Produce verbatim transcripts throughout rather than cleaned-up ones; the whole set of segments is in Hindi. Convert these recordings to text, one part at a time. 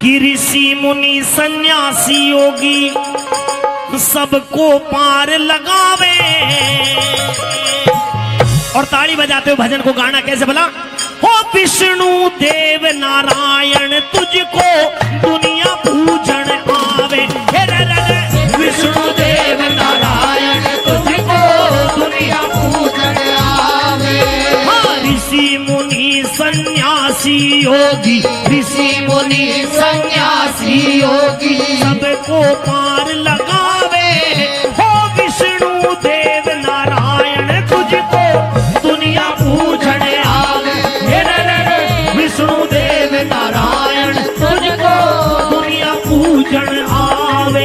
कि ऋषि मुनि सन्यासी योगी सबको पार लगावे। और ताली बजाते हुए भजन को गाना कैसे बोला? हो विष्णु देव नारायण तुझको दुनिया पूजन आवे। विष्णु देव नारायण तुझको दुनिया पूजन आवे। हाँ, ऋषि मुनि सन्यासी योगी, ऋषि मुनि सन्यासी योगी सबको पार लगावे। हो विष्णु देव नारायण तुझको दुनिया पूजन आवे। विष्णु देव नारायण तुझको दुनिया पूजन आवे।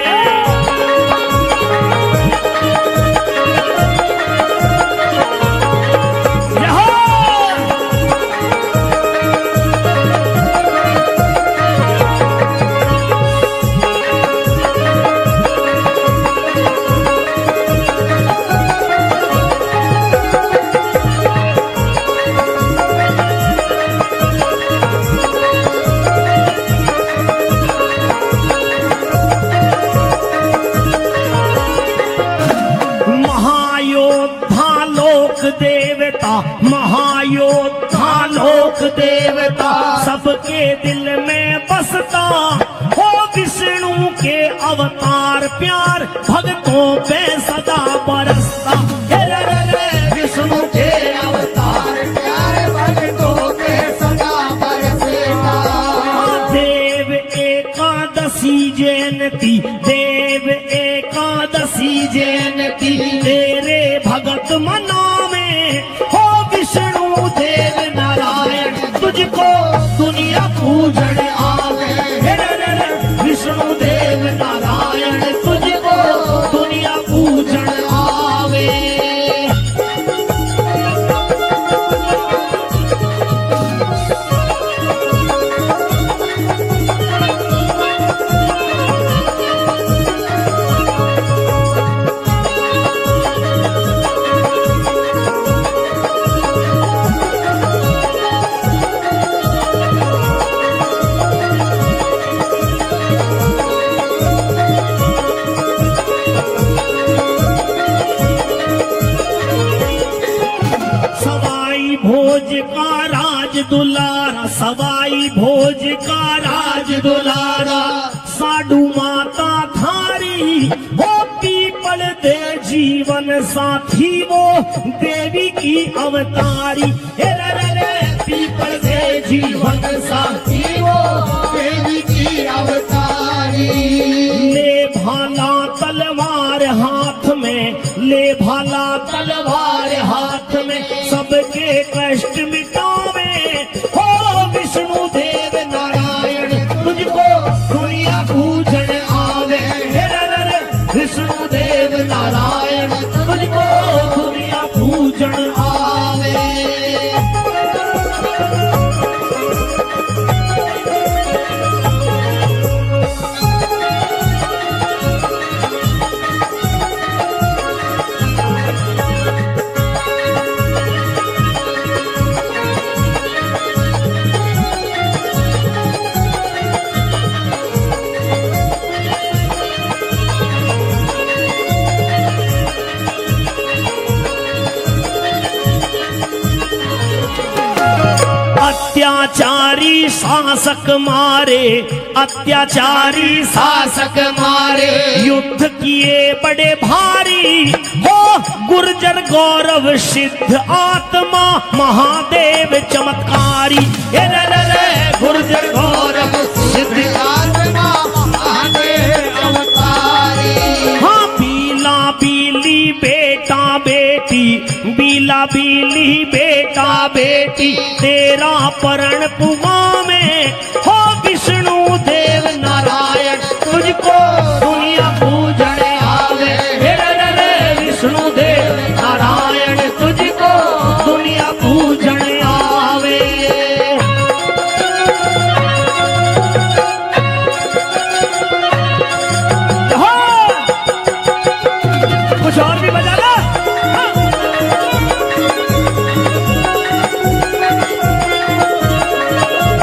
देवता महायोद्धा लोक देवता सबके दिल में बसता। हो विष्णु के अवतार प्यार भक्तों पे सदा बरसता। विष्णु के अवतार प्यार भक्तों पे सदा बरसता। देव एकादशी जयंती, देव एकादशी जयंती तेरे भगत मनावे। हो विष्णु देव नारायण तुझको दुनिया पूजन आवे। विष्णु देव नारायण तुझको दुनिया पूजन आवे। सवाई भोज का राज दुलारा, सवाई भोज का राज दुलारा साधु माता थारी। वो पीपल दे जीवन साथी वो देवी की अवतारी। हे रे रे पीपल दे जीवन साथी वो देवी की अवतारी। ले भाला तलवार हाथ में, ले भाला तलवार हाथ में सबके कष्ट मिटावे। हो विष्णु देव नारायण तुझको दुनिया पूजन आवे। विष्णु देव नारायण तुझको दुनिया पूजन आवे। अत्याचारी शासक मारे, अत्याचारी शासक मारे युद्ध किए बड़े भारी। हो गुर्जर गौरव सिद्ध आत्मा महादेव चमत्कारी। गुर्जर गौरव सिद्ध आत्मा महादेव अवतारी। हाँ, बीला बीली बेटा बेटी, बीला बीली बेटा बेटी तेरा परण पुमावे। हो विष्णु देव नारायण तुझको दुनिया पूजन आवे। विष्णु देव नारायण तुझको दुनिया पूजन आवे। कुछ और भी बजा लो। हाँ।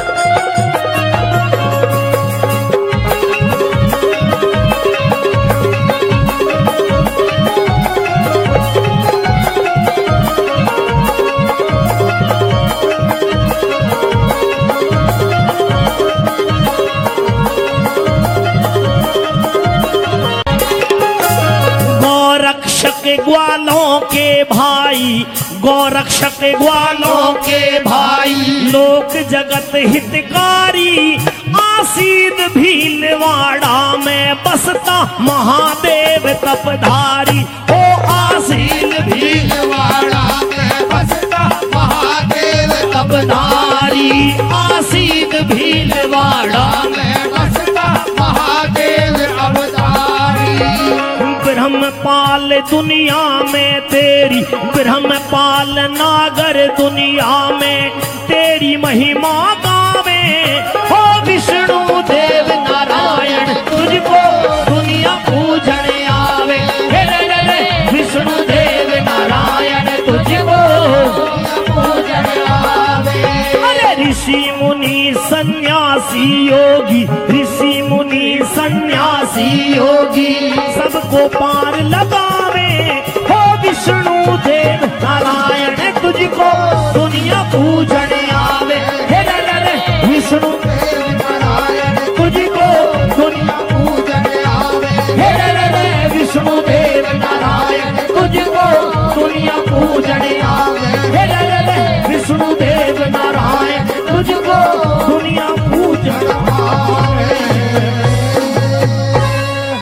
गौरक्षक ग्वालों के भाई, लोक जगत हितकारी, आसीद भीलवाड़ा में बसता महादेव तपधारी। ओ आसीद भीलवाड़ा में बसता महादेव तपधारी, आसीद भीलवाड़ा में बसता महादेव अवतारी। ब्रह्मपाल दुनिया में तेरी, ब्रह्मपाल नागर दुनिया में तेरी महिमा गावे। हो विष्णु देव नारायण तुझको दुनिया पूजन आवे। हे रे रे रे विष्णु देव नारायण तुझको पूजन आवे। अरे ऋषि मुनि सन्यासी योगी, ऋषि मुनि सन्यासी योगी सबको पार लगावे। हो विष्णु देव नारायण तुझको दुनिया पूजन आवे। हे रे रे रे विष्णु देव नारायण तुझको दुनिया पूजन आवे। हे रे रे रे विष्णु देव नारायण तुझको दुनिया पूजन